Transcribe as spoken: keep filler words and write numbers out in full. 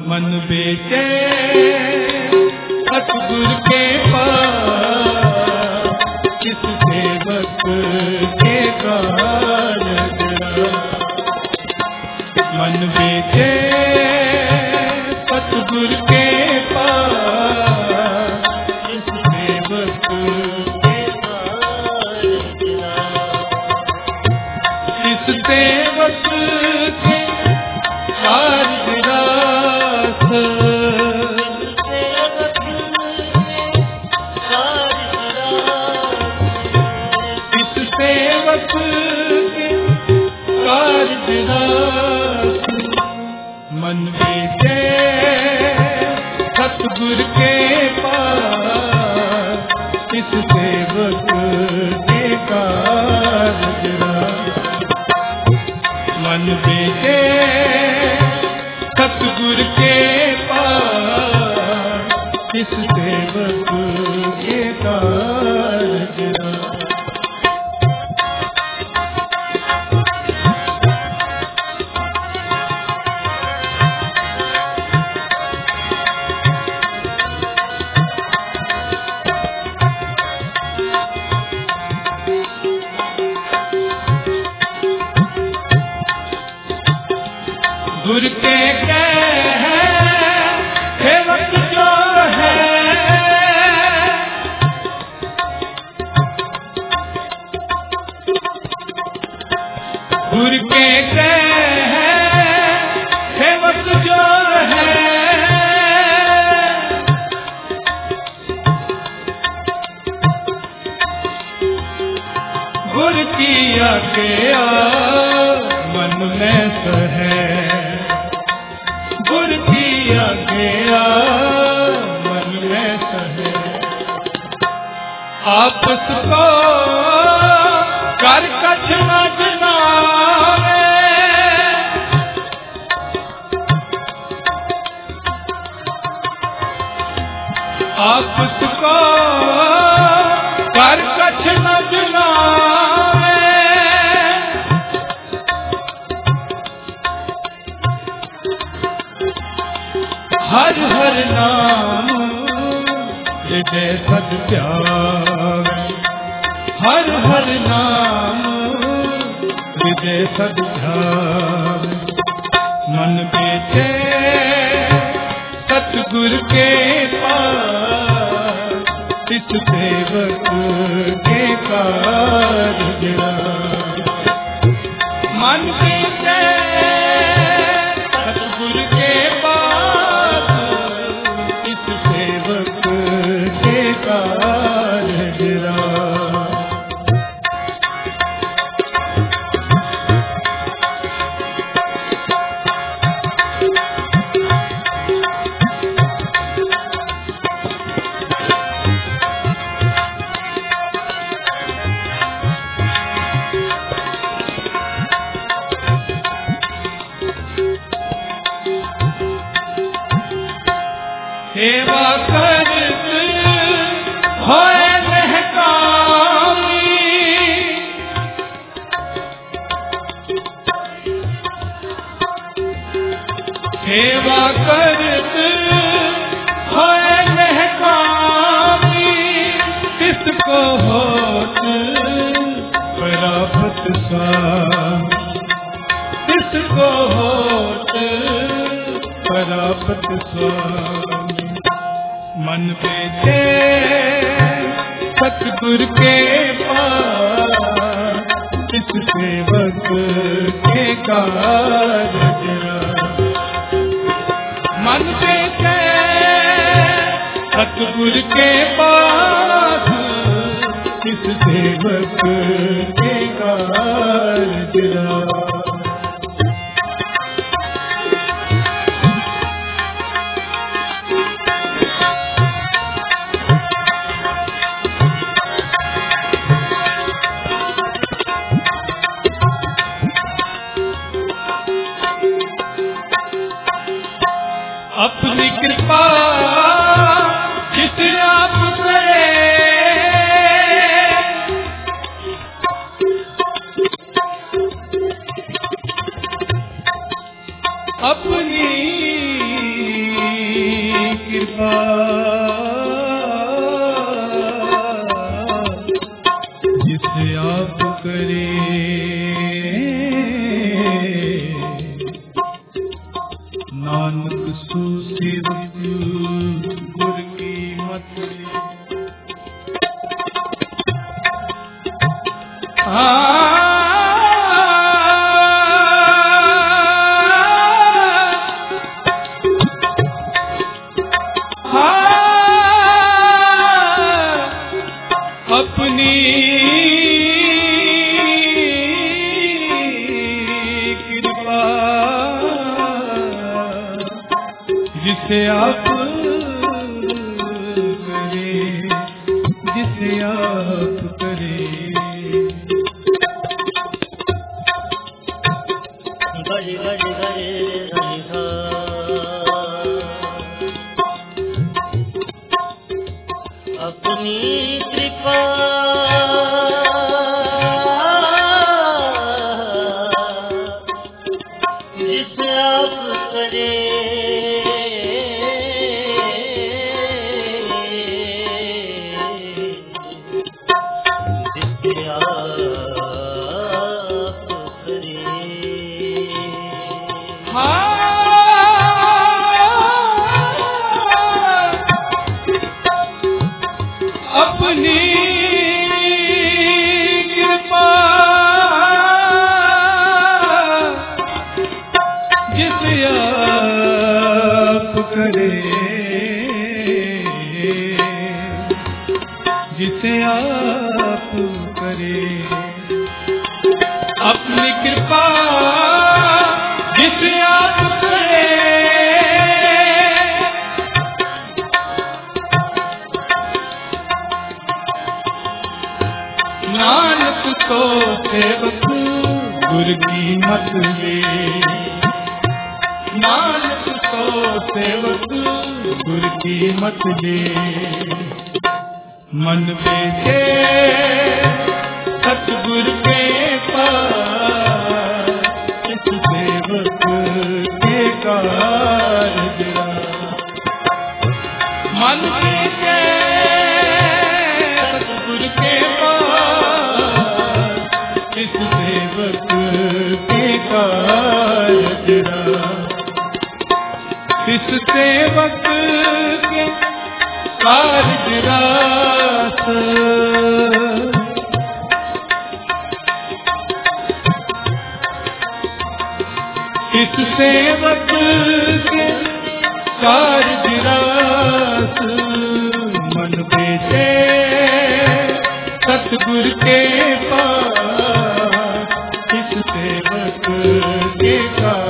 मन बेचे सतगुर के पास, किस सेवक के कारज। मन बेचे सतगुर के पास, किस सेवक के कारज। किस सेवक के कारज रास, किस सेवक के कारज रास। मन बेचे सतगुर के पास, किस सेवक के कारज रास। मन बेचे सतगुर के पास, किस सेवक के कारज रास। गुर के कह सेवक जो है, गुर के कह सेवक जो है। गुर की आज्ञा मन में सहे, गुर की आज्ञा मन में सहे। आपस को कर कछ न जनावे, आपस को कर कछ न जनावे। हर हर नाम हृदय सद ध्यावे, हर हर नाम हृदय सद ध्यावे। मन बेचे सतगुर के पास, किस सेवक के कारज रास। मन बेचे सतगुर के पास, किस सेवक के कारज रास। सेवा करत होए महकामी, सेवा करत होए महकामी। किसको होत प्राप्त स्वामी, किसको होत प्राप्त स्वामी। मन बेचे सतगुर के पास, किस सेवक के कारज रास। मन बेचे सतगुर के पास, किस सेवक के कारज रास। अपनी कृपा जिस आप करे, अपनी कृपा जिसे आप करे नानक सो सेवक गुर की मत ले। अपनी कृपा जिसे आप करे जिसे आप करे बड़े बड़े बड़े अपनी कृपा जिसे आप करे जिसे आप करे अपनी कृपा जिसे आप करे जिसे आप करे अपनी कृपा जिसे आप करे नानक को सेवक गुर की मत ले। नानक को सेवक गुर की मत ले। मन बेचे सतगुर के पास इस सेवक के कारज मन बेचे सतगुर के पास इस सेवक के कारज इस सेवक के कारज रास इस सेवक के कारज रास मन बेचे सतगुर के पास इस सेवक के